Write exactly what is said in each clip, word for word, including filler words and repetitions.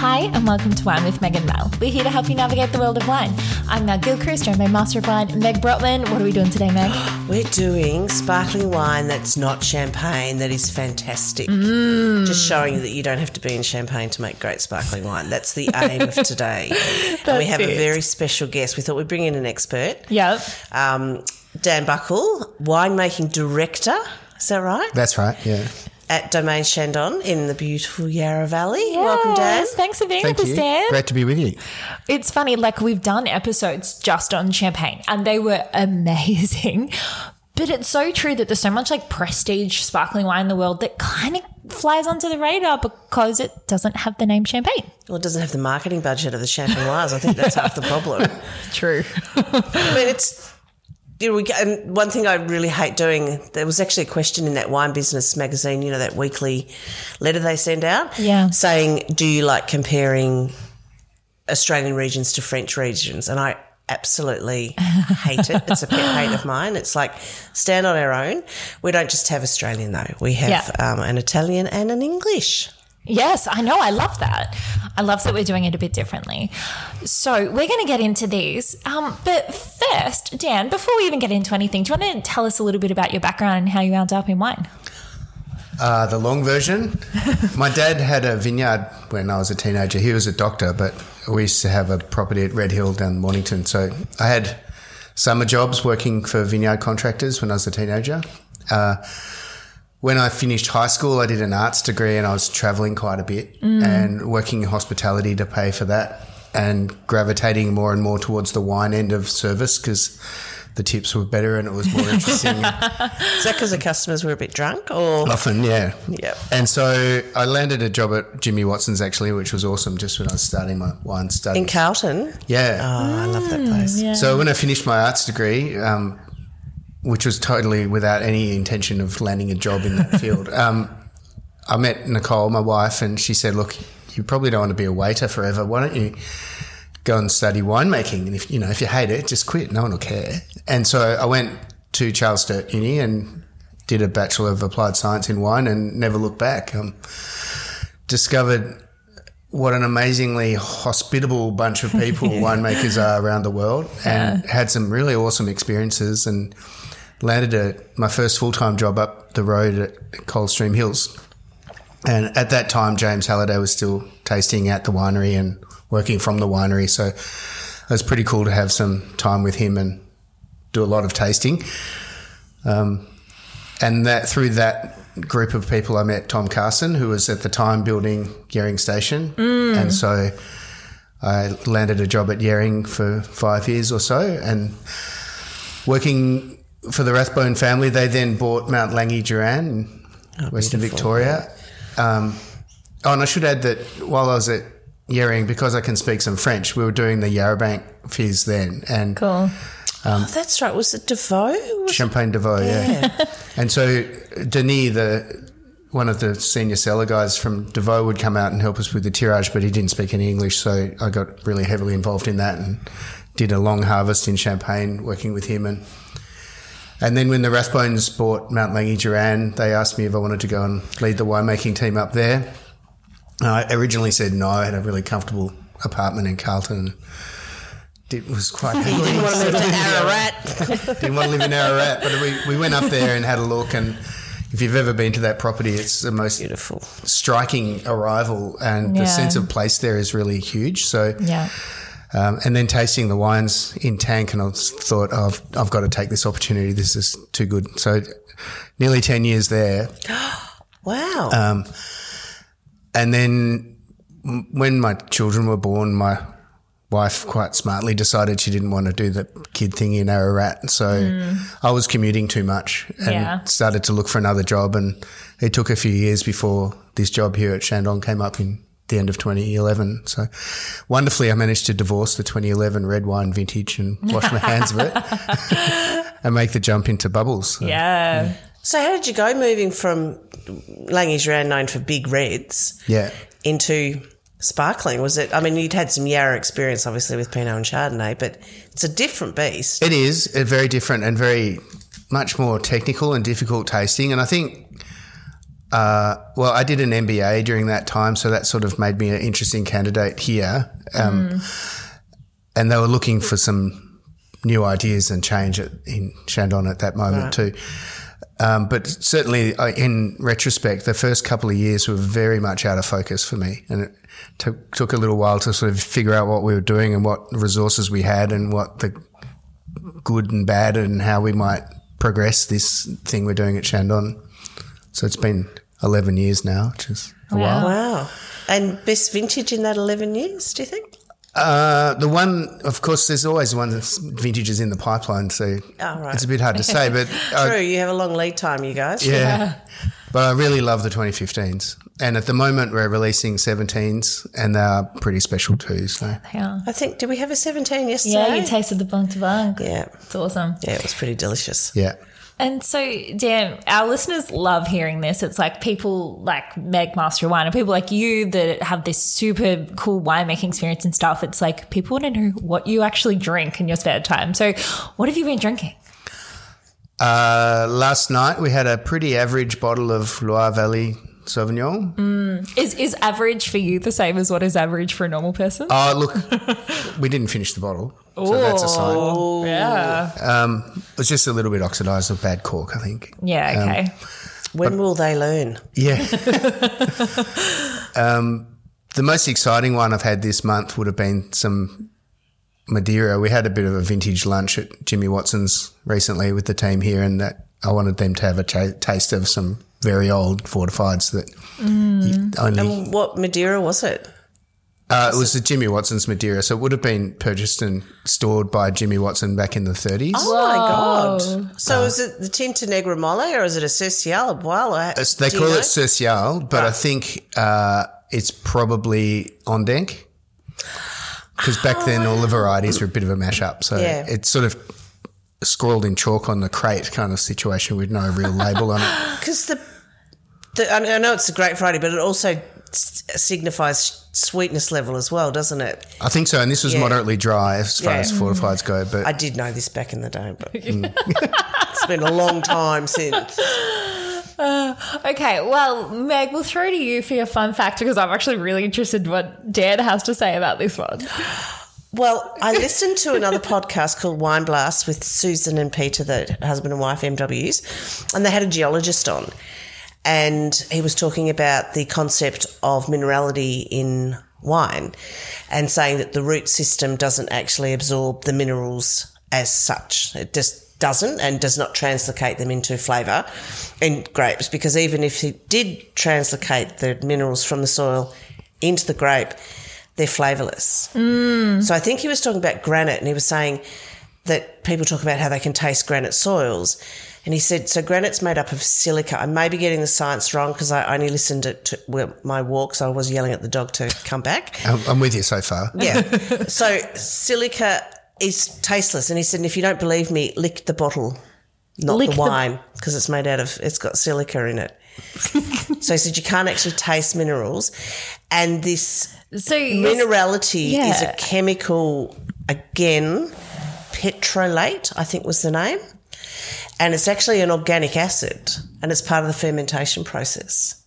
Hi, and welcome to Wine with Meg and Mel. We're here to help you navigate the world of wine. I'm Mel Gilchrist, joined by Master of Wine, Meg Brotman. What are we doing today, Meg? We're doing sparkling wine that's not champagne, that is fantastic. Mm. Just showing you that you don't have to be in Champagne to make great sparkling wine. That's the aim of today. And we have it. a very special guest. We thought we'd bring in an expert. Yep. Um, Dan Buckle, winemaking director. Is that right? That's right, yeah. At Domaine Chandon in the beautiful Yarra Valley. Yes, welcome, Dan. Thanks for being Thank with us, you. Dan. Great to be with you. It's funny, like we've done episodes just on champagne and they were amazing. But it's so true that there's so much like prestige sparkling wine in the world that kind of flies under the radar because it doesn't have the name champagne. Well, it doesn't have the marketing budget of the Champenoise. I think that's half the problem. True. I mean, it's... You know, we, and one thing I really hate doing, there was actually a question in that Wine Business magazine, you know, that weekly letter they send out, yeah, saying, do you like comparing Australian regions to French regions? And I absolutely hate it. It's a pet hate of mine. It's like, stand on our own. We don't just have Australian, though. We have yeah. um, an Italian and an English. Yes, I know. I love that. I love that we're doing it a bit differently. So we're going to get into these. Um, but first, Dan, before we even get into anything, do you want to tell us a little bit about your background and how you wound up in wine? Uh, the long version, my dad had a vineyard when I was a teenager. He was a doctor, but we used to have a property at Red Hill down Mornington. So I had summer jobs working for vineyard contractors when I was a teenager. Uh When I finished high school, I did an arts degree and I was travelling quite a bit mm. and working in hospitality to pay for that and gravitating more and more towards the wine end of service because the tips were better and it was more interesting. Is that because the customers were a bit drunk? Or Often, yeah. Yep. And so I landed a job at Jimmy Watson's actually, which was awesome just when I was starting my wine studies. In Carlton? Yeah. Oh, I love that place. Yeah. So when I finished my arts degree, um, which was totally without any intention of landing a job in that field. Um, I met Nicole, my wife, and she said, look, you probably don't want to be a waiter forever. Why don't you go and study winemaking? And if you know, if you hate it, just quit. No one will care. And so I went to Charles Sturt Uni and did a Bachelor of Applied Science in wine and never looked back. Um, discovered what an amazingly hospitable bunch of people yeah. winemakers are around the world and yeah. had some really awesome experiences and landed a, my first full-time job up the road at Coldstream Hills. And at that time, James Halliday was still tasting at the winery and working from the winery. So it was pretty cool to have some time with him and do a lot of tasting. Um, and that through that group of people, I met Tom Carson, who was at the time building Yering Station. Mm. And so I landed a job at Yering for five years or so and working for the Rathbone family. They then bought Mount Langi Duran in oh, Western beautiful. Victoria. Um, oh, and I should add that while I was at Yering, because I can speak some French, we were doing the Yarrabank Fizz then. And cool. Um, oh, that's right. Was it Devoe? Was Champagne Devoe, yeah. yeah. And so Denis, the one of the senior cellar guys from Devoe, would come out and help us with the tirage, but he didn't speak any English, so I got really heavily involved in that and did a long harvest in Champagne working with him. And And then when the Rathbones bought Mount Langi Duran, they asked me if I wanted to go and lead the winemaking team up there. I originally said no. I had a really comfortable apartment in Carlton. It was quite happy. You didn't want to live in Ararat. Didn't want to live in Ararat, but we, we went up there and had a look, and if you've ever been to that property, it's the most beautiful, striking arrival, and yeah. the sense of place there is really huge. So yeah. Um, and then tasting the wines in tank, and I thought, oh, I've, I've got to take this opportunity. This is too good. So nearly ten years there. Wow. Um, and then when my children were born, my wife quite smartly decided she didn't want to do the kid thing in Ararat. So mm. I was commuting too much and yeah. started to look for another job. And it took a few years before this job here at Chandon came up in the end of twenty eleven. So wonderfully, I managed to divorce the twenty eleven red wine vintage and wash my hands of it and make the jump into bubbles. So, yeah. yeah. So how did you go moving from Langi Duran, known for big reds, yeah. into sparkling? Was it, I mean, you'd had some Yarra experience obviously with Pinot and Chardonnay, but it's a different beast. It is a very different and very much more technical and difficult tasting. And I think Uh, well, I did an M B A during that time, so that sort of made me an interesting candidate here. Um, mm. And they were looking for some new ideas and change at, in Shandong at that moment right. too. Um, but certainly, uh, in retrospect, the first couple of years were very much out of focus for me, and it took, took a little while to sort of figure out what we were doing and what resources we had and what the good and bad and how we might progress this thing we're doing at Shandong. So it's been eleven years now, which is a wow. while. Wow. And best vintage in that eleven years, do you think? Uh, the one, of course, there's always one that's vintages in the pipeline, so oh, right. it's a bit hard to say. But True, I, you have a long lead time, you guys. Yeah, yeah. But I really love the twenty fifteens. And at the moment we're releasing seventeens and they are pretty special too. So Yeah. I think, did we have a seventeen yesterday? Yeah, you tasted the Blanc de Blanc. Yeah. It's awesome. Yeah, it was pretty delicious. yeah. And so, Dan, our listeners love hearing this. It's like people like Meg, Master of Wine, and people like you that have this super cool winemaking experience and stuff. It's like people want to know what you actually drink in your spare time. So what have you been drinking? Uh, last night we had a pretty average bottle of Loire Valley Sauvignon. Mm. Is is average for you the same as what is average for a normal person? Oh, look, we didn't finish the bottle, so that's a sign. Oh, yeah. Um, it was just a little bit oxidised of bad cork, I think. Yeah, okay. Um, When will they learn? Yeah. um, the most exciting one I've had this month would have been some Madeira. We had a bit of a vintage lunch at Jimmy Watson's recently with the team here, and that I wanted them to have a ch- taste of some very old fortifieds that mm. you only... And what Madeira was it? Uh, it was the Jimmy Watson's Madeira, so it would have been purchased and stored by Jimmy Watson back in the thirties. Oh, my God. So uh, is it the Tinta Negra Mole or is it a Cercial, a Boile? They call it Cercial, but right. I think uh, it's probably Ondenk because back oh, then all the varieties were a bit of a mash-up. So yeah. it's sort of scrawled in chalk on the crate kind of situation with no real label on it. Because the, the, I know it's a great variety, but it also signifies sweetness level as well, doesn't it? I think so, and this was yeah. moderately dry as far yeah. as fortifieds go. But I did know this back in the day, but mm. it's been a long time since. Uh, okay, well, Meg, we'll throw to you for your fun fact because I'm actually really interested in what Dan has to say about this one. Well, I listened to another podcast called Wine Blast with Susan and Peter, the husband and wife M Ws, and they had a geologist on. And he was talking about the concept of minerality in wine and saying that the root system doesn't actually absorb the minerals as such. It just doesn't and does not translocate them into flavour in grapes, because even if it did translocate the minerals from the soil into the grape, they're flavourless. Mm. So I think he was talking about granite, and he was saying that people talk about how they can taste granite soils. And he said, so granite's made up of silica. I may be getting the science wrong because I only listened to, to my walk, so I was yelling at the dog to come back. I'm with you so far. Yeah. So silica is tasteless. And he said, if you don't believe me, lick the bottle, not lick the wine, because it's made out of, it's got silica in it. So he said you can't actually taste minerals. And this so minerality yeah. is a chemical, again, petrolate, I think was the name. And it's actually an organic acid, and it's part of the fermentation process.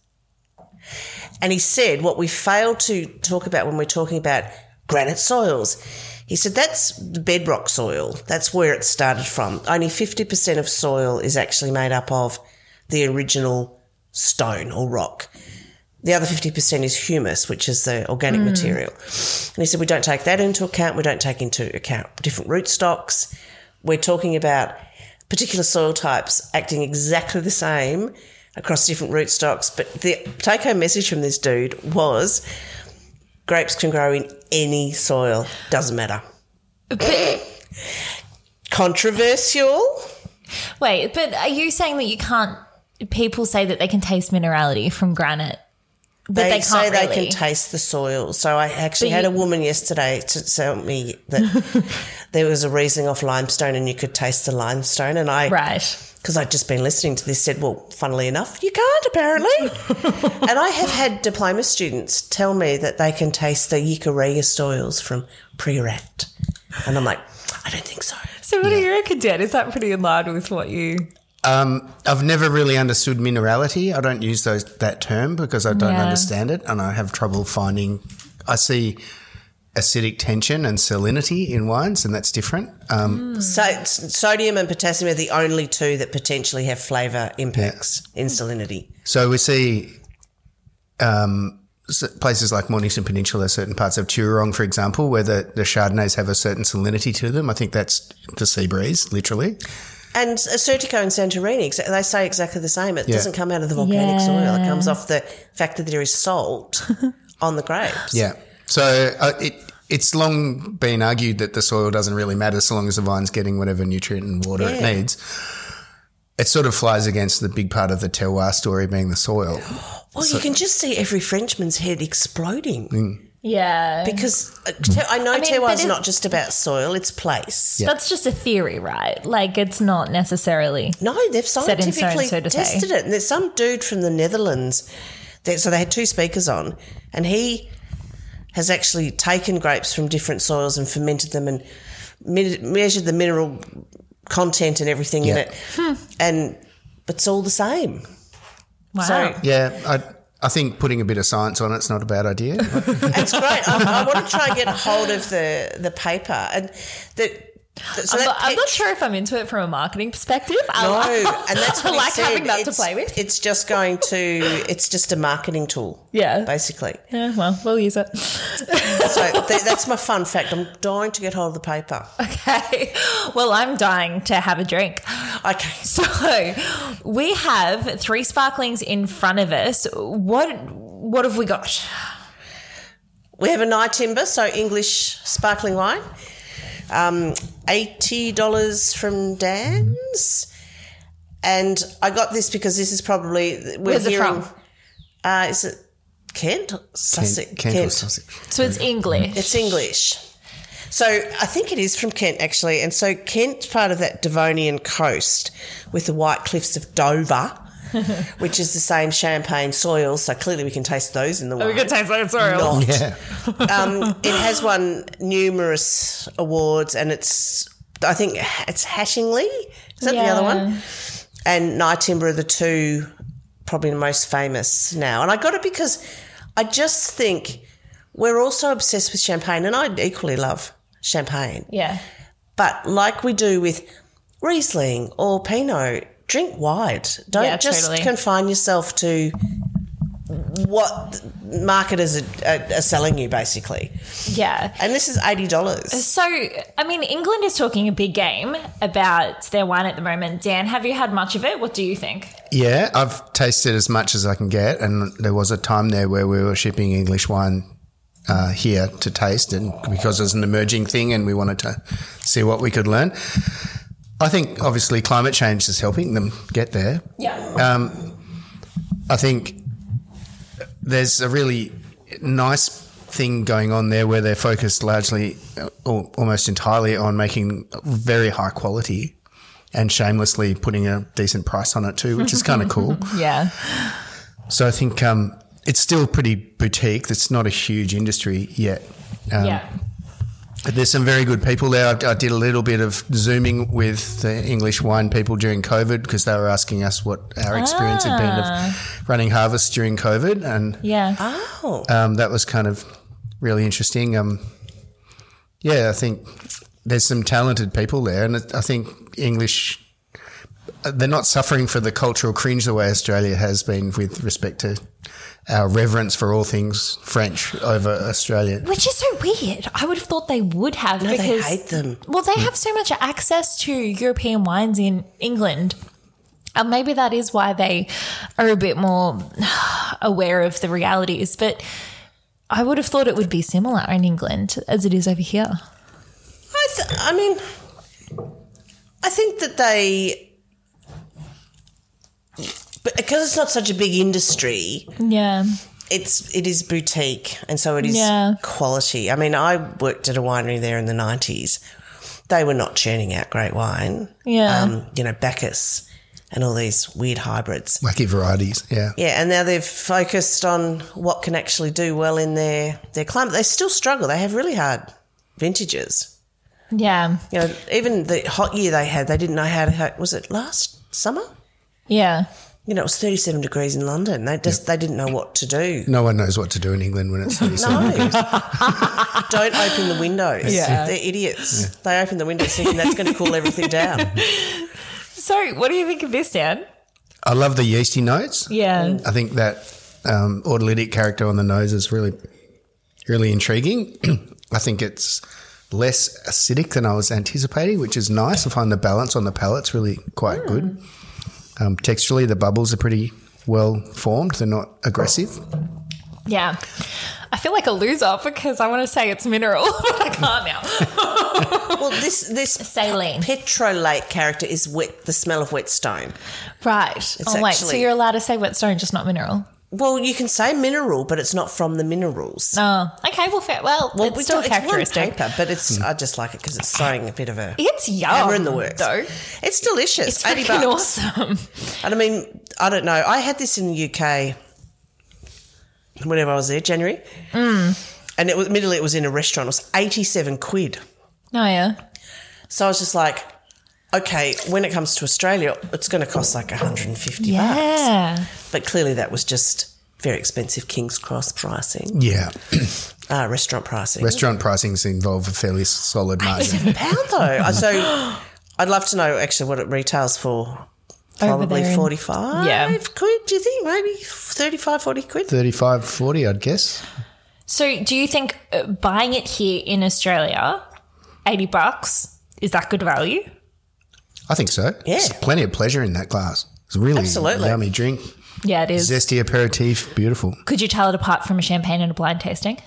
And he said what we fail to talk about when we're talking about granite soils, he said that's the bedrock soil. That's where it started from. Only fifty percent of soil is actually made up of the original stone or rock. The other fifty percent is humus, which is the organic mm. material. And he said we don't take that into account. We don't take into account different rootstocks. We're talking about particular soil types acting exactly the same across different rootstocks. But the take-home message from this dude was grapes can grow in any soil. Doesn't matter. Controversial. Wait, but are you saying that you can't – people say that they can taste minerality from granite? But they, they can't say really. They can taste the soil. So I actually but had you, a woman yesterday to tell me that there was a Riesling off limestone and you could taste the limestone. And I, right, because I'd just been listening to this, said, well, funnily enough, you can't apparently. And I have had diploma students tell me that they can taste the Eucharia soils from Priorat. And I'm like, I don't think so. So what yeah. do you reckon, Dan? Is that pretty in line with what you... Um, I've never really understood minerality. I don't use those that term because I don't Yeah. understand it, and I have trouble finding. I see acidic tension and salinity in wines, and that's different. Um, So sodium and potassium are the only two that potentially have flavour impacts in salinity. So we see um, s- places like Mornington Peninsula, certain parts of Turong, for example, where the, the Chardonnays have a certain salinity to them. I think that's the sea breeze, literally. And Sertico and Santorini, exa- they say exactly the same. It Yeah. doesn't come out of the volcanic soil. It Yeah. comes off the fact that there is salt on the grapes. Yeah. So uh, it it's long been argued that the soil doesn't really matter so long as the vine's getting whatever nutrient and water it Yeah. needs. It sort of flies against the big part of the terroir story being the soil. Well, you can just see every Frenchman's head exploding. Mm. Yeah. Because uh, ter- I know I mean, terroir's but it- not just about soil, it's place. That's just a theory, right? Like, it's not necessarily. No, they've Set in stone, scientifically so to say. tested it. And there's some dude from the Netherlands. That, so they had two speakers on, and he has actually taken grapes from different soils and fermented them and me- measured the mineral content and everything in Yeah. it. And it's all the same. Wow. So Yeah, I I think putting a bit of science on it's not a bad idea. it's great. I, I want to try and get a hold of the, the paper. And the, the- so I'm, that not, I'm not pet- sure if I'm into it from a marketing perspective. I No, like- and that's I what he like said. having that to It's- play with. It's just going to, it's just a marketing tool. Yeah. Basically. Yeah, well, we'll use it. So th- that's my fun fact. I'm dying to get hold of the paper. Okay. Well, I'm dying to have a drink. Okay. So we have three sparklings in front of us. What what have we got? We have a Nye Timber, so English sparkling wine. Um, eighty dollars from Dan's. And I got this because this is probably... We're Where's it hearing, from? Uh, is it Kent? Sussex? Kent, Kent or Sussex. So it's English. It's English. So I think it is from Kent, actually. And so Kent's part of that Devonian coast with the white cliffs of Dover, which is the same champagne soil. So clearly we can taste those in the wine. we can taste like soil. Not. Yeah. Um, it has won numerous awards, and it's, I think it's Hattingly. Is that the other Yeah. one? And Nye Timber are the two probably the most famous now. And I got it because I just think we're also obsessed with champagne, and I equally love champagne. Yeah. But like we do with Riesling or Pinot, drink wide. Don't Yeah, just totally. confine yourself to what marketers are, are, are selling you, basically. Yeah. And this is eighty dollars. So, I mean, England is talking a big game about their wine at the moment. Dan, have you had much of it? What do you think? Yeah, I've tasted as much as I can get, and there was a time there where we were shipping English wine uh, here to taste, and because it was an emerging thing and we wanted to see what we could learn. I think obviously climate change is helping them get there. Yeah. Um, I think there's a really nice thing going on there where they're focused largely or almost entirely on making very high quality and shamelessly putting a decent price on it too, which is kind of cool. Yeah. So I think um, it's still pretty boutique. It's not a huge industry yet. Um, yeah. There's some very good people there. I, I did a little bit of Zooming with the English wine people during COVID because they were asking us what our experience had been of running harvests during COVID. And Yeah. Oh. um, that was kind of really interesting. Um, yeah, I think there's some talented people there. And I think English, they're not suffering for the cultural cringe the way Australia has been with respect to our reverence for all things French over Australia. Which is so weird. I would have thought they would have No, because they hate them. Well, they have so much access to European wines in England. And maybe that is why they are a bit more aware of the realities. But I would have thought it would be similar in England as it is over here. I, th- I mean, I think that they, but because it's not such a big industry, Yeah. it's it is boutique, and so it is Yeah. quality. I mean, I worked at a winery there in the nineties. They were not churning out great wine. Yeah. Um, you know, Bacchus and all these weird hybrids. Wacky varieties, yeah. Yeah, and now they've focused on what can actually do well in their, their climate. They still struggle. They have really hard vintages. Yeah. You know, even the hot year they had, they didn't know how to, how, was it last summer. Yeah. You know, it was thirty-seven degrees in London. They just they didn't know what to do. No one knows what to do in England when it's thirty-seven degrees. Don't open the windows. Yeah. They're idiots. Yeah. They open the windows thinking that's going to cool everything down. So what do you think of this, Dan? I love the yeasty notes. Yeah. I think that um, autolytic character on the nose is really, really intriguing. I think it's less acidic than I was anticipating, which is nice. I find the balance on the palate's really quite mm. good. Um, texturally, the bubbles are pretty well formed. They're not aggressive. Yeah. I feel like a loser because I want to say it's mineral, but I can't now. Well, this this saline petrolate character is wet. The smell of whetstone. Right. It's oh, wait. So you're allowed to say whetstone, just not mineral? Well, you can say mineral, but it's not from the minerals. Oh, okay. Well, fair. Well, well it's still characteristic. It's on paper, but it's. Mm. I just like it because it's throwing a bit of a. It's yum. Hammer in the works. Though. It's delicious. It's eighty freaking bucks. Awesome. And I mean, I don't know. I had this in the U K. Whenever I was there, January. Mm. And it was, admittedly, it was in a restaurant. It was eighty-seven quid. Oh, yeah. So I was just like, okay, when it comes to Australia, it's going to cost like one hundred fifty yeah. bucks. But clearly that was just very expensive King's Cross pricing. Yeah. uh, restaurant pricing. Restaurant pricings involve a fairly solid margin. eighty-seven pounds though. So I'd love to know actually what it retails for. Probably forty-five yeah. quid, do you think? Maybe thirty-five, forty quid? thirty-five, forty, I'd guess. So do you think uh, buying it here in Australia, eighty bucks, is that good value? I think so. Yeah. There's plenty of pleasure in that glass. It's a really Absolutely. yummy drink. Yeah, it is. Zesty aperitif, beautiful. Could you tell it apart from a champagne and a blind tasting?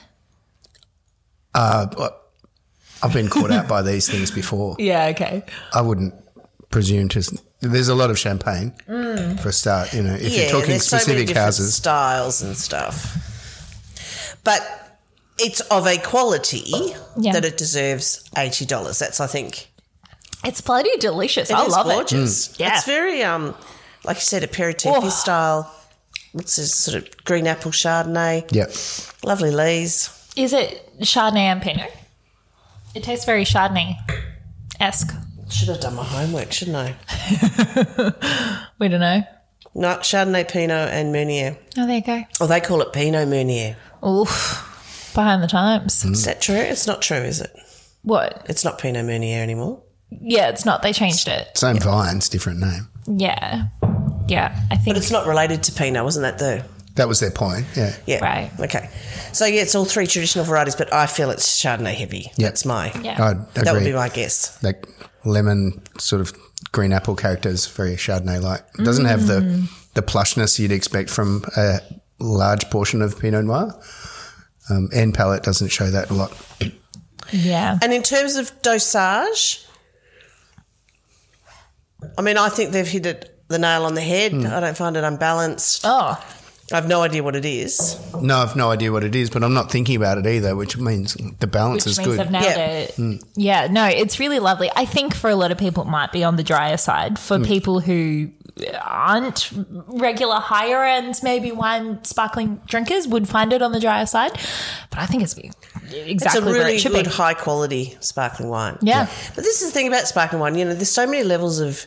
Uh, I've been caught out by these things before. Yeah, okay. I wouldn't presume to... There's a lot of champagne mm. for a start, you know, if yeah, you're talking there's specific so many different houses. styles and stuff. But it's of a quality yeah. that it deserves eighty dollars. That's, I think... It's bloody delicious. It I is love gorgeous. it. Mm. Yeah. It's very, um, like you said, aperitif oh. style. What's this sort of green apple Chardonnay? Yeah. Lovely lees. Is it Chardonnay and Pinot? It tastes very Chardonnay-esque. Should have done my homework, shouldn't I? We don't know. No, Chardonnay, Pinot and Meunier. Oh, there you go. Oh, they call it Pinot Meunier. Oof. Behind the times. Mm. Is that true? It's not true, is it? What? It's not Pinot Meunier anymore. Yeah, it's not. They changed it. Same yeah. vines, different name. Yeah. Yeah, I think. But it's not related to Pinot, wasn't that the... That was their point, yeah. Yeah. Right. Okay. So, yeah, it's all three traditional varieties, but I feel it's Chardonnay heavy. Yep. That's my... Yeah. I'd agree. That would be my guess. That lemon sort of green apple character is very Chardonnay-like. It doesn't mm. have the, the plushness you'd expect from a large portion of Pinot Noir. Um, end palate doesn't show that a lot. Yeah. And in terms of dosage, I mean, I think they've hit it the nail on the head. Mm. I don't find it unbalanced. Oh. I have no idea what it is. No, I've no idea what it is, but I'm not thinking about it either, which means the balance which is means good. They've nailed yeah. it. Mm. Yeah, no, it's really lovely. I think for a lot of people it might be on the drier side. For mm. people who aren't regular higher end maybe wine sparkling drinkers would find it on the drier side. But I think it's exactly it's a where really it should good be. high quality sparkling wine. Yeah. yeah. But this is the thing about sparkling wine, you know, there's so many levels of,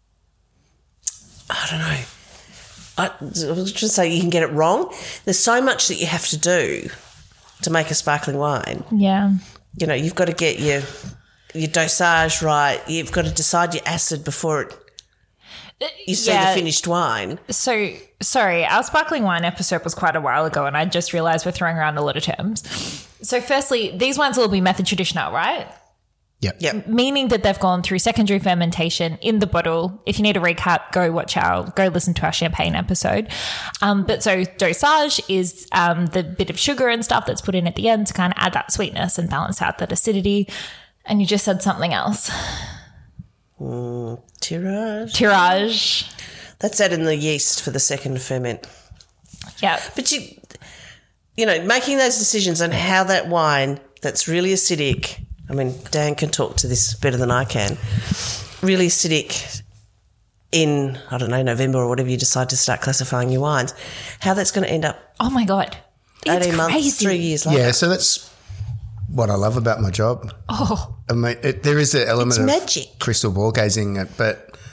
I don't know, I was just say you can get it wrong. There's so much that you have to do to make a sparkling wine. Yeah. You know, you've got to get your your dosage right. You've got to decide your acid before it, you see yeah. the finished wine. So, sorry, our sparkling wine episode was quite a while ago and I just realised we're throwing around a lot of terms. So, firstly, these wines will be method traditional, right? Yep. Yep. Meaning that they've gone through secondary fermentation in the bottle. If you need a recap, go watch our, go listen to our champagne episode. Um, but so dosage is um, the bit of sugar and stuff that's put in at the end to kind of add that sweetness and balance out that acidity. And you just said something else. Mm, tirage. Tirage. That's adding the yeast for the second ferment. Yeah. But you, you know, making those decisions on how that wine that's really acidic, I mean, Dan can talk to this better than I can, really acidic in, I don't know, November or whatever you decide to start classifying your wines, how that's going to end up Oh, my God. It's eighteen crazy. months, three years later. Yeah, so that's what I love about my job. Oh. I mean, it, there is an element It's of magic. crystal ball gazing, but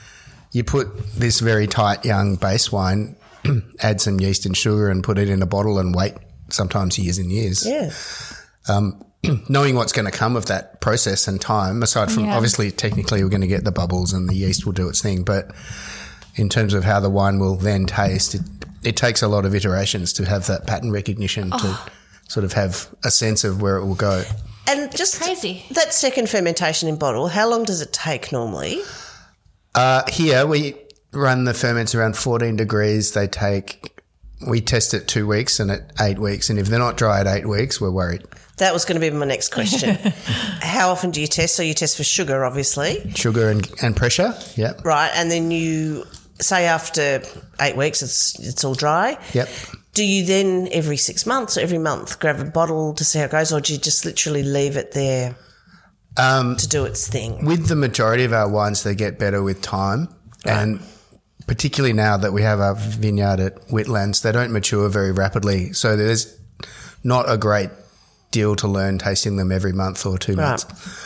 you put this very tight young base wine, add some yeast and sugar and put it in a bottle and wait sometimes years and years. Yeah. Um, knowing what's going to come of that process and time, aside from Yeah. obviously technically we're going to get the bubbles and the yeast will do its thing, but in terms of how the wine will then taste, it, it takes a lot of iterations to have that pattern recognition Oh. to sort of have a sense of where it will go. And just crazy. that second fermentation in bottle, how long does it take normally? Uh, here we run the ferments around fourteen degrees. They take, we test it two weeks and at eight weeks. And if they're not dry at eight weeks, we're worried. That was going to be my next question. How often do you test? So you test for sugar, obviously. Sugar and, and pressure, yeah. Right, and then you say after eight weeks it's it's all dry. Yep. Do you then every six months or every month grab a bottle to see how it goes, or do you just literally leave it there Um, to do its thing? with the majority of our wines, they get better with time. And particularly now that we have our vineyard at Whitlands, they don't mature very rapidly. So there's not a great deal to learn tasting them every month or two Right. months.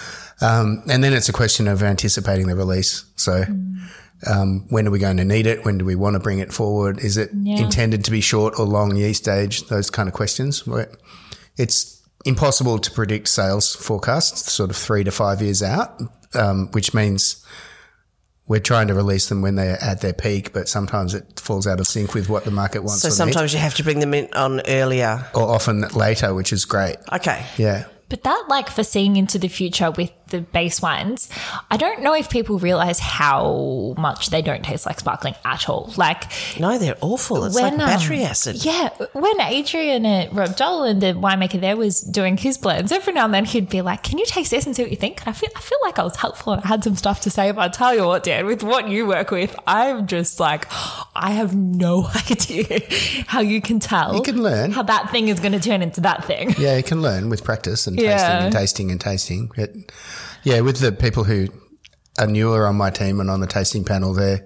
Um, and then it's a question of anticipating the release. So um, when are we going to need it? When do we want to bring it forward? Is it Yeah. intended to be short or long yeast age? Those kind of questions. It's impossible to predict sales forecasts sort of three to five years out, um, which means we're trying to release them when they're at their peak, but sometimes it falls out of sync with what the market wants. So or needs. sometimes you have to bring them in on earlier. Or often later, which is great. Okay. Yeah. But that, like, for seeing into the future with the base wines, I don't know if people realize how much they don't taste like sparkling at all. Like, No, they're awful. It's when, like battery um, acid. Yeah, when Adrian at Rob Dolan, the winemaker there, was doing his blends, every now and then he'd be like, "Can you taste this and see what you think?" And I feel, I feel like I was helpful and I had some stuff to say. But I tell you what, Dan, with what you work with, I'm just like, I have no idea how you can tell. You can learn. how that thing is going to turn into that thing. Yeah, you can learn with practice and Yeah. tasting and tasting and tasting. It, yeah, with the people who are newer on my team and on the tasting panel, they're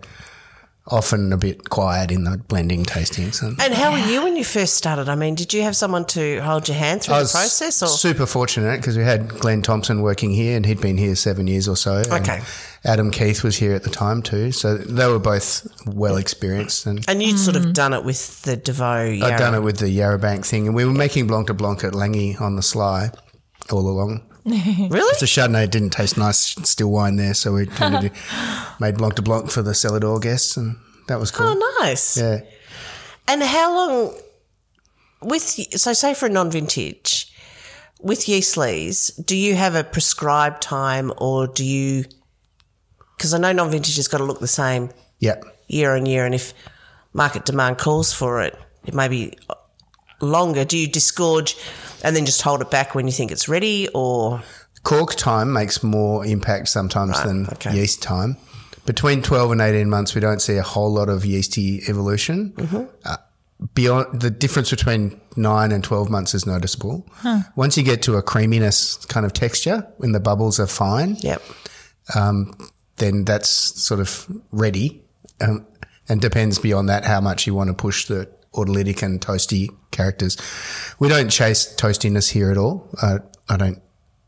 often a bit quiet in the blending tastings. And And how were you when you first started? I mean, did you have someone to hold your hand through I the was process? Or super fortunate because we had Glenn Thompson working here and he'd been here seven years or so. and Okay. Adam Keith was here at the time too. So they were both well experienced. And And you'd sort of done it with the DeVoe. I'd done it with the Yarrabank thing. And we were making Blanc de Blanc at Langy on the sly all along. Really? The Chardonnay didn't taste nice, still wine there. So we turned it- made Blanc de Blanc for the Celador guests and that was cool. Oh, nice. Yeah. And how long with so say for a non-vintage with Yeastleys, do you have a prescribed time, or do you? Because I know non-vintage has got to look the same Yeah. year on year, and if market demand calls for it, it may be longer. Do you disgorge and then just hold it back when you think it's ready, or? Cork time makes more impact sometimes Right, than okay. yeast time. Between twelve and eighteen months, we don't see a whole lot of yeasty evolution. Mm-hmm. Uh, beyond the difference between nine and twelve months is noticeable. Once you get to a creaminess kind of texture, when the bubbles are fine, Yep. then that's sort of ready. Um, and depends beyond that how much you want to push the autolytic and toasty characters. We don't chase toastiness here at all. Uh, I don't.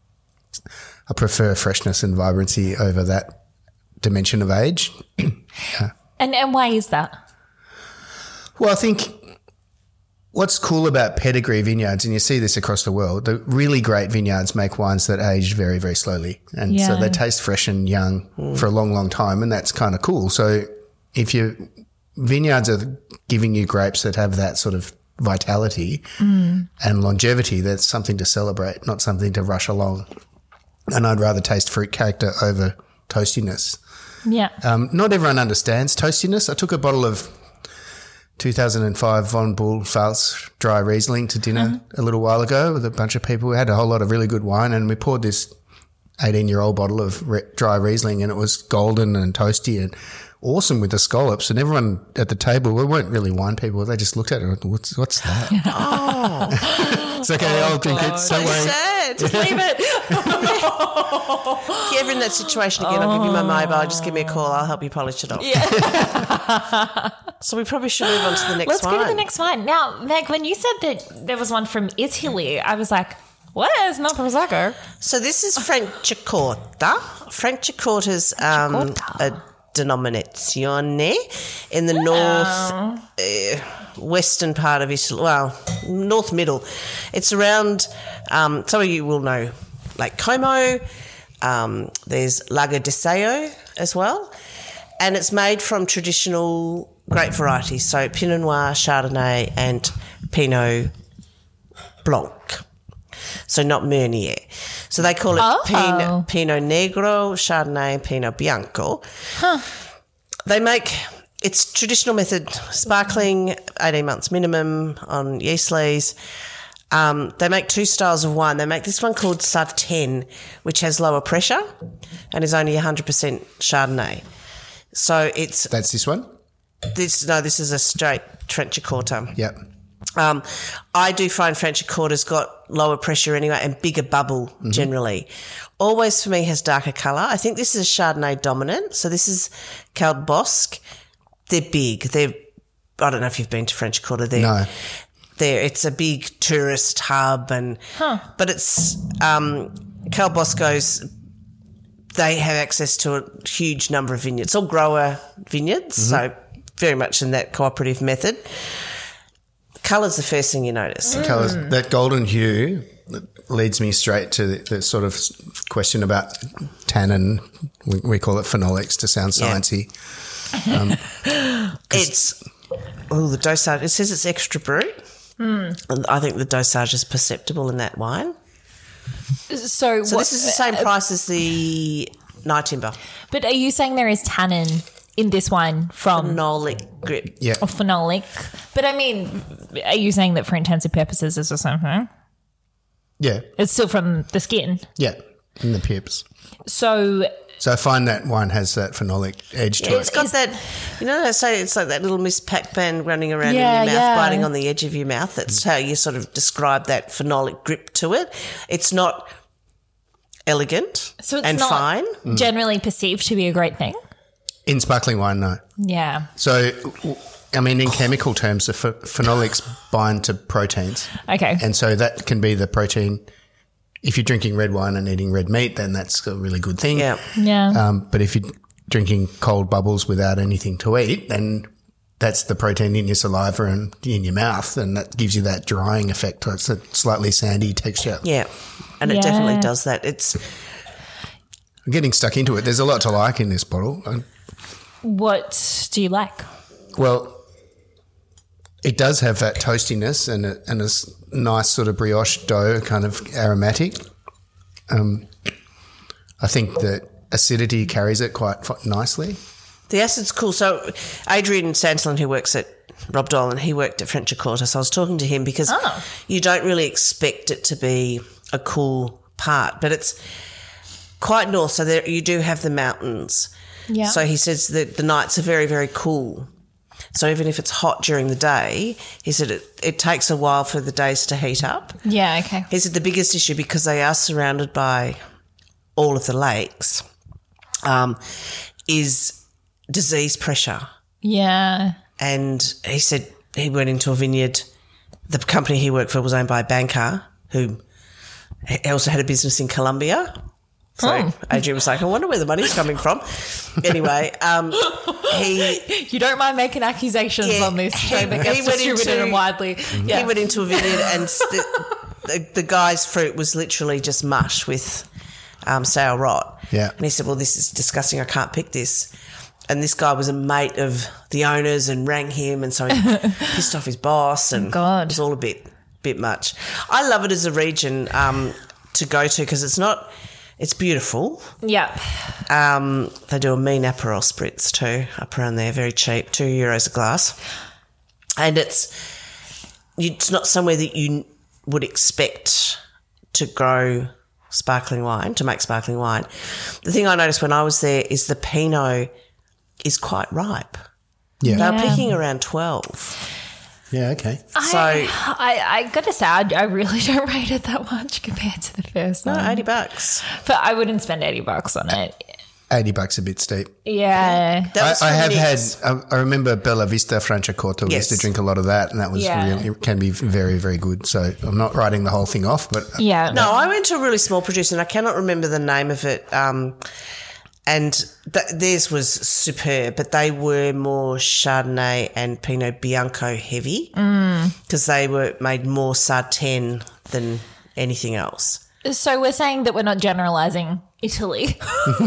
I prefer freshness and vibrancy over that dimension of age. And and why is that? Well, I think what's cool about pedigree vineyards, and you see this across the world, the really great vineyards make wines that age very, very slowly. And so Yeah. they taste fresh and young for a long, long time, and that's kind of cool. So if your vineyards are giving you grapes that have that sort of vitality and longevity, that's something to celebrate, not something to rush along. And I'd rather taste fruit character over toastiness. Yeah. Um, not everyone understands toastiness. I took a bottle of two thousand five Von Bull Pfalz dry Riesling to dinner a little while ago with a bunch of people. We had a whole lot of really good wine, and we poured this eighteen-year-old bottle of re- dry Riesling, and it was golden and toasty and awesome with the scallops. And everyone at the table, we weren't really wine people. They just looked at it and went, what's, what's that? Oh, It's okay, I'll drink it. so Don't worry. sad. Just leave it. If you're ever in that situation again, I'll give you my mobile. Just give me a call. I'll help you polish it off. Yeah. So we probably should move on to the next Let's one. go to the next one. Now, Meg, when you said that there was one from Italy, I was like, what? It's not Prosecco. So this is Franciacorta. Franciacorta's um, Franciacorta. a Denominazione in the north uh, western part of Italy. Well, north middle. It's around. Um, some of you will know Lake Como. Um, there's Lago di Seo as well, and it's made from traditional grape varieties, so Pinot Noir, Chardonnay, and Pinot Blanc. So not Meunier. So they call it Oh. Pinot, Pinot Negro, Chardonnay, and Pinot Bianco. Huh. They make, it's traditional method, sparkling, eighteen months minimum on yeast lees. Um, they make two styles of wine. They make this one called Sartène, which has lower pressure and is only one hundred percent Chardonnay. So it's That's this one? this. No, this is a straight Franciacorta. Yep. Um, I do find Franciacorta's got lower pressure anyway and bigger bubble Mm-hmm. generally. Always for me has darker colour. I think this is a Chardonnay dominant. So this is Cal Bosque. They're big. They're, I don't know if you've been to Franciacorta. They're, No. They're, it's a big tourist hub and, but it's, um, Cal Bosco's, they have access to a huge number of vineyards, all grower vineyards. So very much in that cooperative method. Colour's the first thing you notice. Colours, that golden hue leads me straight to the, the sort of question about tannin. We, we call it phenolics to sound Yeah. sciencey. It's, oh, the dosage, it says it's extra brut. And I think the dosage is perceptible in that wine. So, So what, this is the same price as the Night Timber. but are you saying there is tannin in this wine from Phenolic grip. Yeah. or phenolic? But I mean, are you saying that for intensive purposes is the same thing? Yeah. It's still from the skin. Yeah. In the pips. So So I find that wine has that phenolic edge to It's it. got that, you know, they say it's like that little Miss Pac-Man running around Yeah, in your mouth, yeah. biting on the edge of your mouth. That's how you sort of describe that phenolic grip to it. It's not elegant so it's and not fine. generally perceived to be a great thing. In sparkling wine, no. Yeah. So, I mean, in chemical terms, the ph- phenolics bind to proteins. Okay. And so that can be the protein. If you're drinking red wine and eating red meat, then that's a really good thing. Yeah. Yeah. Um, but if you're drinking cold bubbles without anything to eat, then that's the protein in your saliva and in your mouth, and that gives you that drying effect. It's a slightly sandy texture. Yeah. And it Yeah. definitely does that. It's I'm getting stuck into it. There's a lot to like in this bottle. Um, What do you like? Well, it does have that toastiness and a, and a s- nice sort of brioche dough kind of aromatic. Um, I think that acidity carries it quite f- nicely. the acid's cool. So Adrian Sandslin, who works at Rob Dolan, he worked at Franciacorta. So I was talking to him because Oh. you don't really expect it to be a cool part, but it's quite north. So there you do have the mountains. Yeah. So he says that the nights are very, very cool. So even if it's hot during the day, he said it, it takes a while for the days to heat up. Yeah. Okay. He said the biggest issue, because they are surrounded by all of the lakes, um, is disease pressure. Yeah. And he said he went into a vineyard. The company he worked for was owned by a banker who he also had a business in Colombia. So Oh. Adrian was like, I wonder where the money's coming from. Anyway, um, he You don't mind making accusations Yeah, on this he- show that he gets went distributed into- and widely. Yeah. he went into a vineyard and the, the, the guy's fruit was literally just mush with um, sour rot. Yeah. And he said, well, this is disgusting. I can't pick this. And this guy was a mate of the owners and rang him, and so he pissed off his boss, and God. it was all a bit bit much. I love it as a region um, to go to because it's not – it's beautiful. yeah. Um, they do a mean Aperol spritz too up around there, very cheap, two euros a glass. And it's it's not somewhere that you would expect to grow sparkling wine, to make sparkling wine. The thing I noticed when I was there is the Pinot is quite ripe. Yeah. They were Yeah. picking around twelve. Yeah, okay. So, I, I, I gotta say, I, I really don't rate it that much compared to the first no, one. eighty bucks. But I wouldn't spend eighty bucks on it. eighty bucks a bit steep. Yeah. That I, was I from have had, Nick's. I, I remember Bella Vista Franciacorta. We used to Yes. drink a lot of that, and that was Yeah. really, it can be very, very good. So I'm not writing the whole thing off, but Yeah. No, I went to a really small producer, and I cannot remember the name of it. Um, And th- theirs was superb, but they were more Chardonnay and Pinot Bianco heavy because mm. they were made more Sartène than anything else. So we're saying that we're not generalising Italy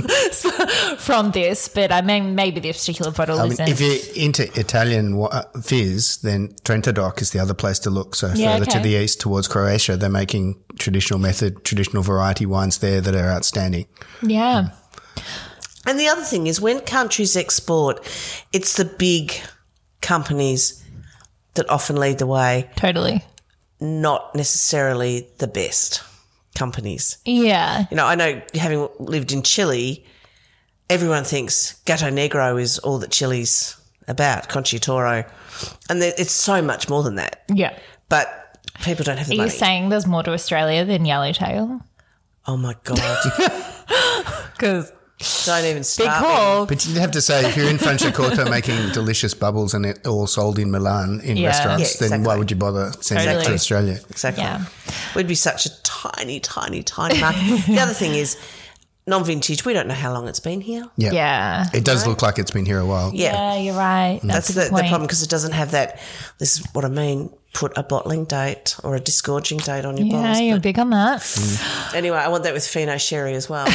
from this, but I mean, maybe this particular bottle I mean, isn't. if you're into Italian wa- fizz, then Trentodoc is the other place to look. So Yeah, further okay. to the east towards Croatia, they're making traditional method, traditional variety wines there that are outstanding. Yeah. And the other thing is when countries export, it's the big companies that often lead the way, Totally. not necessarily the best companies. Yeah. You know, I know having lived in Chile, everyone thinks Gato Negro is all that Chile's about, Concha Toro. And there- it's so much more than that. Yeah. But people don't have the Are you money. saying there's more to Australia than Yellowtail? Oh, my God. Because Don't even big start. call. But you'd have to say, if you're in Franciacorta making delicious bubbles and it all sold in Milan in Yeah. restaurants, Yeah, then why exactly. would you bother sending it Totally. to Australia? Exactly. Yeah. We'd be such a tiny, tiny, tiny market. The other thing is non-vintage. We don't know how long it's been here. Yeah. Yeah. It does look like it's been here a while. Yeah. Yeah, you're right. That's, That's, a the, good the point. problem because it doesn't have that. This is what I mean. Put a bottling date or a disgorging date on your Yeah, bottles. you're But big on that. anyway, I want that with Fino Sherry as well.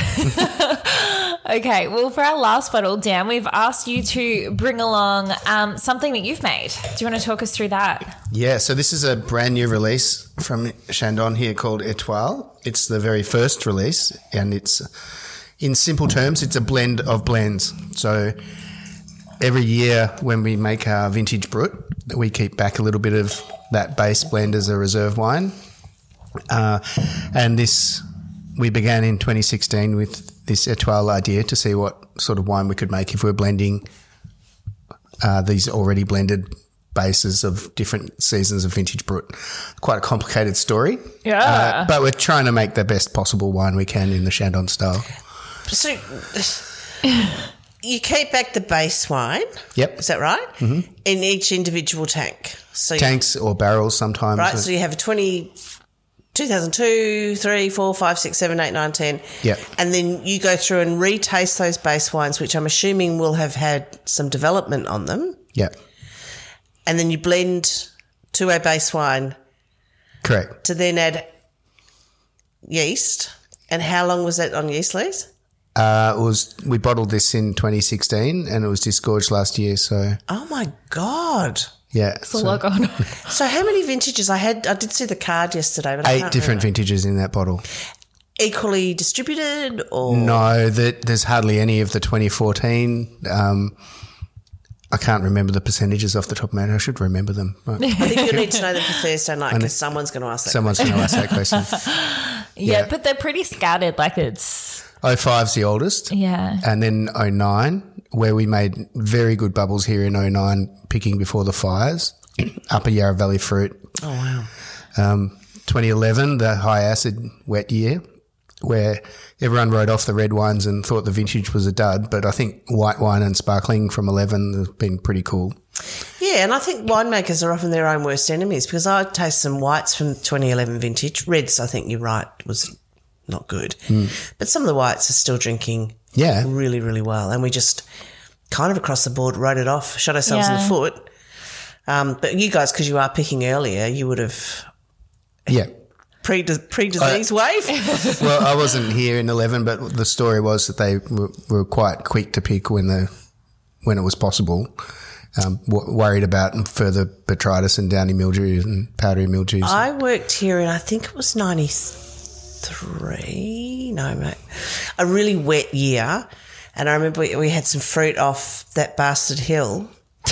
Okay, well, for our last bottle, Dan, we've asked you to bring along um, something that you've made. Do you want to talk us through that? Yeah, so this is a brand new release from Chandon here called Étoile. It's the very first release, and it's, in simple terms, it's a blend of blends. So every year when we make our vintage Brut, we keep back a little bit of that base blend as a reserve wine. Uh, and this, we began in twenty sixteen with this Étoile idea to see what sort of wine we could make if we we're blending uh, these already blended bases of different seasons of vintage Brut. Quite a complicated story. Yeah. Uh, but we're trying to make the best possible wine we can in the Chandon style. So you keep back the base wine. Yep. Is that right? Mm-hmm. In each individual tank. So Tanks or barrels sometimes. right. So you have a twenty. two thousand two, three, four, five, six, seven, eight, nine, ten. Yeah. And then you go through and retaste those base wines, which I'm assuming will have had some development on them. Yeah. And then you blend to a base wine Correct. to then add yeast. And how long was that on yeast lees? Uh, it was we bottled this in twenty sixteen and it was disgorged last year. So Oh, my God. yeah, It's a so lot going on. So how many vintages? I had, I did see the card yesterday, but I eight can't different remember. vintages in that bottle. Equally distributed or? No, that there's hardly any of the twenty fourteen. Um, I can't remember the percentages off the top of my head. I should remember them. Right. I think you need to know them for Thursday night because someone's going to ask that. Someone's going to ask that question. Yeah, Yeah. but they're pretty scattered. Like it's, oh five's the oldest. yeah. And then oh nine, where we made very good bubbles here in oh nine, picking before the fires, Upper Yarra Valley fruit. Oh, wow. Um, twenty eleven, the high acid wet year, where everyone wrote off the red wines and thought the vintage was a dud. But I think white wine and sparkling from eleven have been pretty cool. Yeah, and I think winemakers are often their own worst enemies because I taste some whites from twenty eleven vintage. Reds, I think you're right, was not good. Mm. But some of the whites are still drinking Yeah. really, really well. And we just kind of across the board wrote it off, shot ourselves in Yeah. the foot. Um, but you guys, because you are picking earlier, you would have Yeah. pre pre-disease wave. Well, I wasn't here in eleven, but the story was that they were, were quite quick to pick when the when it was possible. Um, w- worried about further botrytis and downy mildew and powdery mildews. I worked here in, I think it was ninety-three. No, mate. A really wet year. And I remember we, we had some fruit off that bastard hill,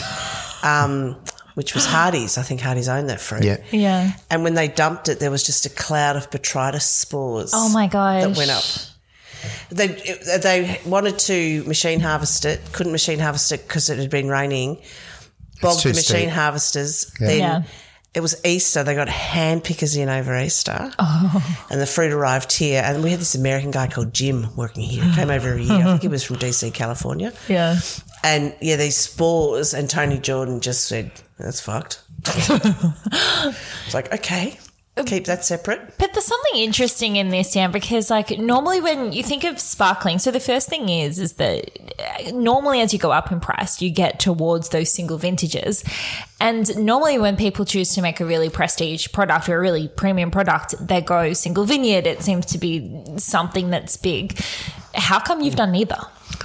um, which was Hardy's. I think Hardy's owned that fruit. Yeah. Yeah. And when they dumped it, there was just a cloud of botrytis spores. Oh my gosh. That went up. They they wanted to machine harvest it, couldn't machine harvest it because it had been raining. Bogged too the machine steep. harvesters. Yeah. Then Yeah. it was Easter. They got hand pickers in over Easter. Oh. And the fruit arrived here. And we had this American guy called Jim working here. He came over every year. I think he was from D C, California. Yeah. And, yeah, these spores, and Tony Jordan just said, that's fucked. It's like, okay. keep that separate. But there's something interesting in this, Dan, because like normally when you think of sparkling, so the first thing is is that normally as you go up in price, you get towards those single vintages. And normally when people choose to make a really prestige product or a really premium product, they go single vineyard. It seems to be something that's big. How come you've done neither?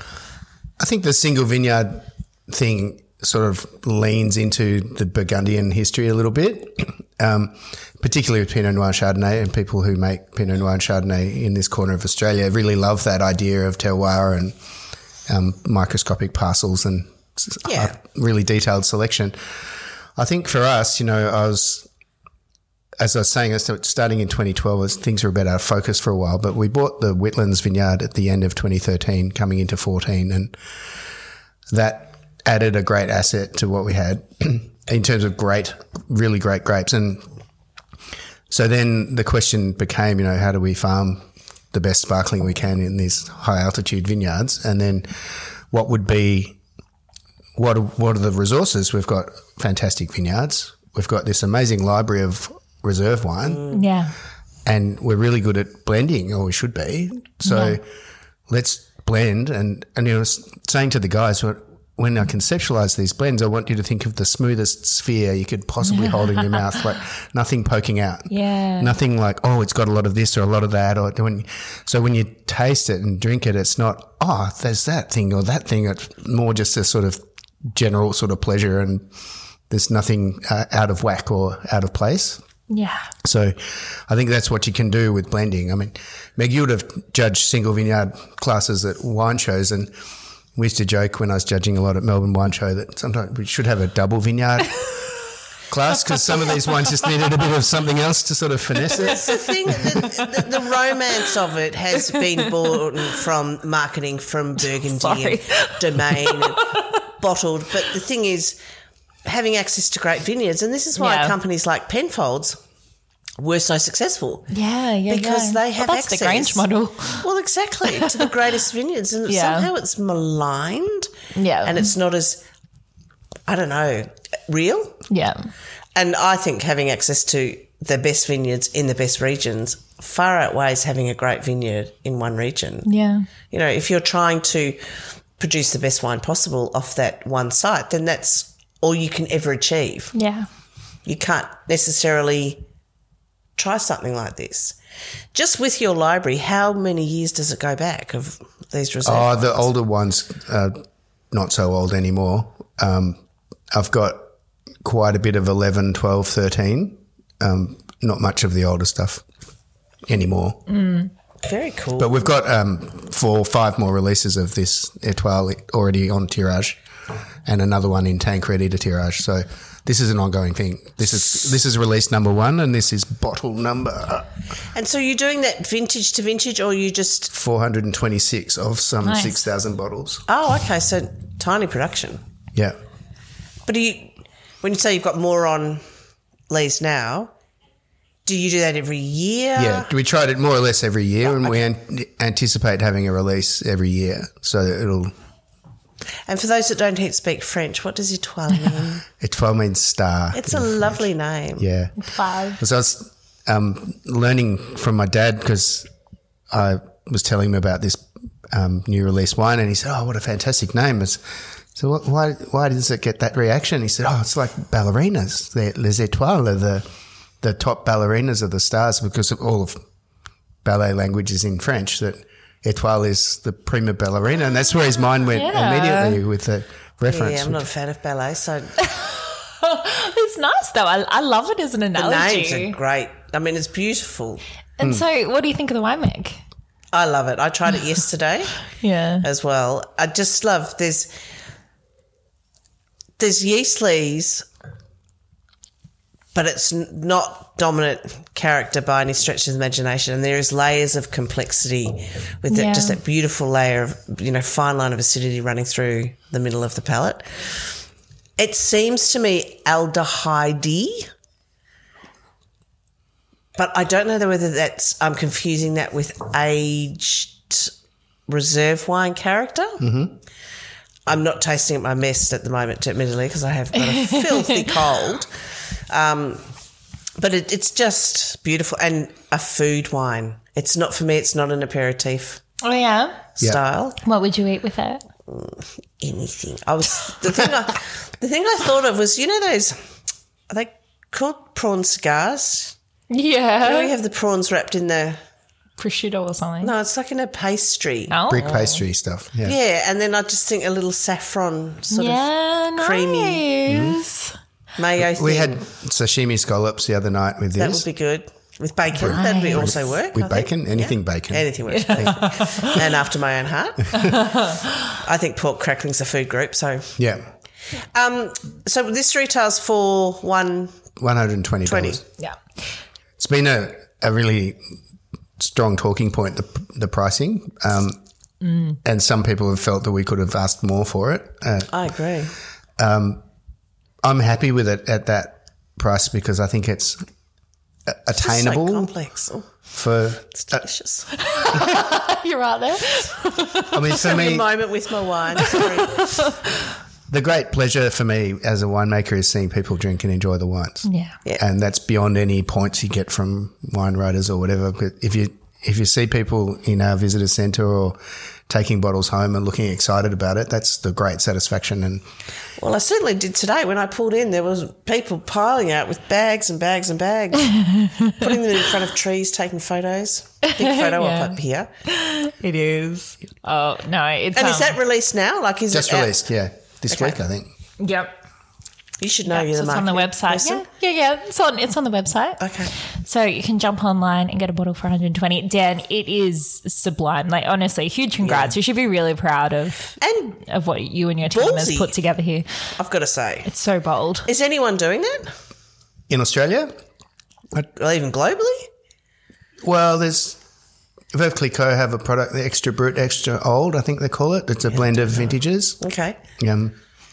I think the single vineyard thing sort of leans into the Burgundian history a little bit, um, particularly with Pinot Noir Chardonnay, and people who make Pinot Noir Chardonnay in this corner of Australia really love that idea of terroir and um, microscopic parcels and Yeah. really detailed selection. I think for us, you know, I was, as I was saying, I was starting in twenty twelve, as things were a bit out of focus for a while, but we bought the Whitlands vineyard at the end of twenty thirteen, coming into fourteen, and that added a great asset to what we had in terms of great, really great grapes. And so then the question became, you know, how do we farm the best sparkling we can in these high altitude vineyards? And then what would be, what are, what are the resources? We've got fantastic vineyards. We've got this amazing library of reserve wine. Yeah. And we're really good at blending, or we should be. So Yeah. let's blend. And, and you know, saying to the guys, when I conceptualize these blends, I want you to think of the smoothest sphere you could possibly hold in your mouth, like nothing poking out. Yeah. Nothing like, oh, it's got a lot of this or a lot of that. Or when, so when you taste it and drink it, it's not, oh, there's that thing or that thing. It's more just a sort of general sort of pleasure, and there's nothing uh, out of whack or out of place. Yeah. So I think that's what you can do with blending. I mean, Meg, you would have judged single vineyard classes at wine shows, and we used to joke when I was judging a lot at Melbourne Wine Show that sometimes we should have a double vineyard class, because some of these wines just needed a bit of something else to sort of finesse it. That's the thing, the, the, the romance of it has been born from marketing from Burgundy Sorry. and Domain and bottled. But the thing is, having access to great vineyards, and this is why Yeah. companies like Penfolds were so successful. Yeah, yeah, Because yeah. they have well, that's access. the Grange model. Well, exactly, to the greatest vineyards. And Yeah. somehow it's maligned. Yeah. And it's not as, I don't know, real. Yeah. And I think having access to the best vineyards in the best regions far outweighs having a great vineyard in one region. Yeah. You know, if you're trying to produce the best wine possible off that one site, then that's all you can ever achieve. Yeah. You can't necessarily try something like this. Just with your library, how many years does it go back of these reserve Oh, the wines? older ones are not so old anymore. Um, I've got quite a bit of eleven, twelve, thirteen, um, not much of the older stuff anymore. Very cool. But we've got um, four, five more releases of this Etoile already on tirage, and another one in tank ready to tirage. So this is an ongoing thing. This is this is release number one, and this is bottle number And so you're doing that vintage to vintage, or you just... four hundred twenty-six of some Nice. six thousand bottles. Oh, okay, so tiny production. Yeah. But do you, when you say you've got more on lease now, do you do that every year? Yeah, we tried it more or less every year, and we an- anticipate having a release every year. So it'll. And for those that don't speak French, what does Etoile mean? Etoile means star. It's a lovely name. Yeah. Five. Because I was um, learning from my dad, because I was telling him about this um, new release wine, and he said, "Oh, what a fantastic name!" It's, so what, why why does it get that reaction? He said, "Oh, it's like ballerinas. They're, les étoiles are the the top ballerinas are the stars, because of all of ballet language is in French. That étoile is the prima ballerina," and that's where his mind went Yeah. immediately with the reference. Yeah, I'm not a fan of ballet, so It's nice though. I, I love it as an the analogy. names are great. I mean, it's beautiful. And so, what do you think of the wine mix? I love it. I tried it yesterday Yeah. as well. I just love, there's, there's yeast lees, but it's n- not dominant character by any stretch of the imagination. And there is layers of complexity with Yeah. it, just that beautiful layer of, you know, fine line of acidity running through the middle of the palate. It seems to me aldehyde, but I don't know whether that's, I'm confusing that with aged reserve wine character. Mm-hmm. I'm not tasting it my best at the moment, admittedly, because I have got a filthy cold. Um, But it, it's just beautiful and a food wine. It's not, for me, it's not an aperitif Oh, yeah? style. What would you eat with it? Anything. I was the thing. I, the thing I thought of was, you know, those are they called prawn cigars? Yeah. You know, you have the prawns wrapped in the prosciutto or something. no, it's like in a pastry. Oh. Brick pastry stuff. Yeah. Yeah, and then I just think a little saffron sort yeah, of creamy nice. mayo thing. We had sashimi scallops the other night with that this. would be good with bacon. That'd be also work with I think. bacon, anything bacon. Anything works. for me. And after my own heart, I think pork crackling's a food group. So, Yeah. um, so this retails for one one hundred twenty dollars. twenty. Yeah. It's been a, a really strong talking point, the, the pricing. Um, Mm. And some people have felt that we could have asked more for it. Uh, I agree. I'm happy with it at that price because I think it's a- It's so attainable complex. Oh, for. it's delicious. You're right there. I mean, for Having a me, moment with my wine. Sorry. the great pleasure for me as a winemaker is seeing people drink and enjoy the wines. Yeah. Yeah. And that's beyond any points you get from wine writers or whatever. But if you if you see people in our visitor centre or taking bottles home and looking excited about it, that's the great satisfaction. And Well, I certainly did today. When I pulled in, there was people piling out with bags and bags and bags, putting them in front of trees, taking photos. Big photo Yeah. op up here. It is. Oh, no. It's, And is um, that released now? Like, is just it out? released, yeah, this Okay. week I think. Yep. You should know Yeah, you're so the it's on the marketing website. person. Yeah, yeah, yeah. It's on. It's on the website. Okay. So you can jump online and get a bottle for one hundred twenty. Dan, it is sublime. Like honestly, huge congrats. You should be really proud of And of what you and your team has Ballsy. put together here. I've got to say, It's so bold. is anyone doing that? In Australia, Or even globally? well, there's Veuve Clicquot have a product, the Extra Brut, Extra Old, I think they call it. It's a blend of vintages. Okay. Um,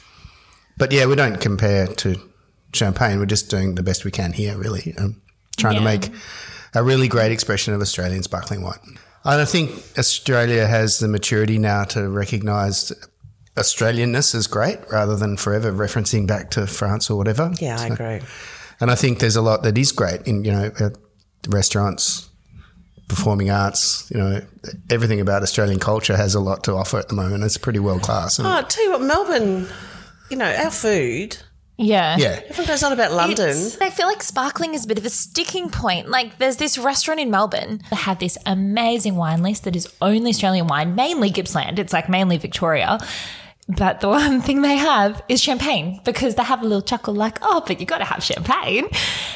but yeah, we don't compare to champagne. We're just doing the best we can here, really. Um, trying to Yeah. make a really great expression of Australian sparkling wine. I don't think Australia has the maturity now to recognise Australianness as great rather than forever referencing back to France or whatever. Yeah, I So- agree. And I think there's a lot that is great in, you know, uh, restaurants, performing arts, you know, everything about Australian culture has a lot to offer at the moment. It's pretty world class. And Oh, I tell you what, Melbourne, you know, our food, Yeah. yeah. everyone goes on about London. It's- I feel like sparkling is a bit of a sticking point. Like there's this restaurant in Melbourne that have this amazing wine list that is only Australian wine, mainly Gippsland. It's like mainly Victoria. But the one thing they have is champagne because they have a little chuckle like, oh, but you got to have champagne.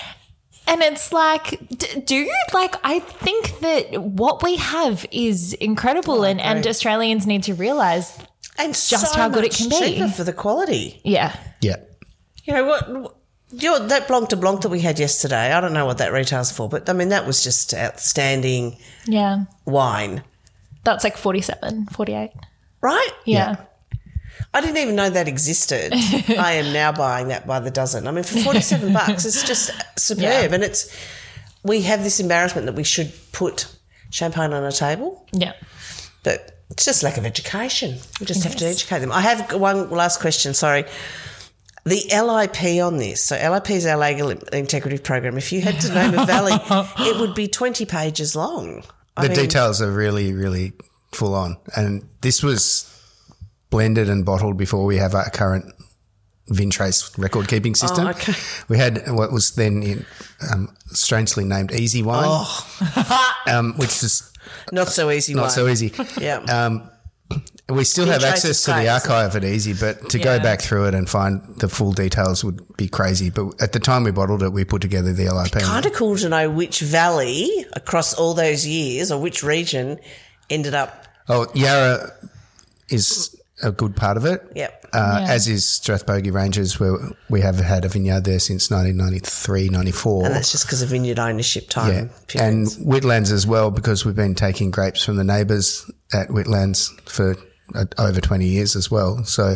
And it's like, d- do you? Like, I think that what we have is incredible and, and Australians need to realise, and just so how good it much can be. cheaper for the quality. yeah. Yeah. You know what? Your, that Blanc de Blanc that we had yesterday, I don't know what that retails for, but I mean, that was just outstanding Yeah. wine, That's like forty-seven, forty-eight. right? Yeah. I didn't even know that existed. I am now buying that by the dozen. I mean, for forty-seven bucks, it's just superb. Yeah. And it's, we have this embarrassment that we should put champagne on a table, Yeah. but it's just lack of education. We just have to Yes. educate them. I have one last question, sorry. The L I P on this, so L I P is our Legal Integrity Program. If you had to name a valley, it would be twenty pages long. I The mean, details are really, really full on. And this was blended and bottled before we have our current Vintrace record keeping system. Oh, okay. We had what was then in, um, strangely named Easy Wine, Oh. um, which is Not so easy. not wine. so easy. Yeah. Um, we still have Vintrace access is to the great, archive at Easy, but to Yeah. go back through it and find the full details would be crazy. But at the time we bottled it, we put together the L I P. Kind of cool to know which valley across all those years or which region ended up. Oh, Yarra is a good part of it. Yep. Uh, Yeah. As is Strathbogie Ranges, where we have had a vineyard there since nineteen ninety-three, ninety-four. And that's just because of vineyard ownership time. Yeah, and periods. Whitlands as well, because we've been taking grapes from the neighbours at Whitlands for uh, over twenty years as well. So,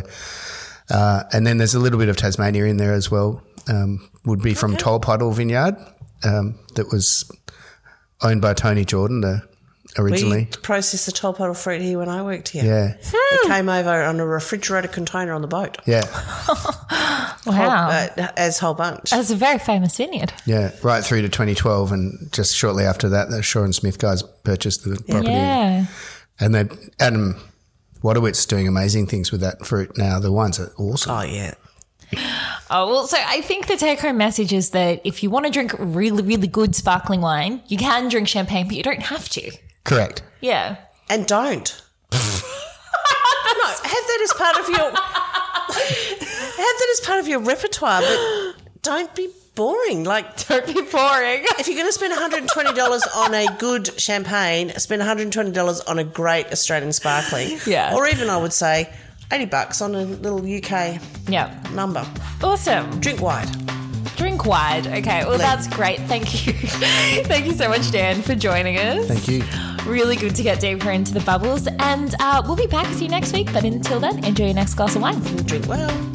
uh, and then there's a little bit of Tasmania in there as well. Um, would be from Tolpuddle Vineyard, um, that was owned by Tony Jordan the, originally. We processed the Tolpuddle fruit here when I worked here. Yeah, It came over on a refrigerator container on the boat. yeah. Wow. Whole, uh, as whole bunch. That's a very famous vineyard. Yeah, right through to twenty twelve, and just shortly after that, the Shaw and Smith guys purchased the property. Yeah. And they Adam Wadowitz doing amazing things with that fruit now. The wines are awesome. Oh, yeah. Oh, well, so I think the take-home message is that if you want to drink really, really good sparkling wine, you can drink champagne, but you don't have to. Correct. Yeah. And don't. No, have that as part of your have that as part of your repertoire, but don't be boring. Like, Don't be boring. if you're going to spend one hundred twenty dollars on a good champagne, spend one hundred twenty dollars on a great Australian sparkling. Yeah. Or even, I would say, eighty bucks on a little U K Yeah. number. Awesome. Drink wide. Drink wide. Okay, well, that's great. Thank you. Thank you so much, Dan, for joining us. Thank you. Really good to get deeper into the bubbles. And uh, we'll be back with you next week. But until then, enjoy your next glass of wine. Drink well.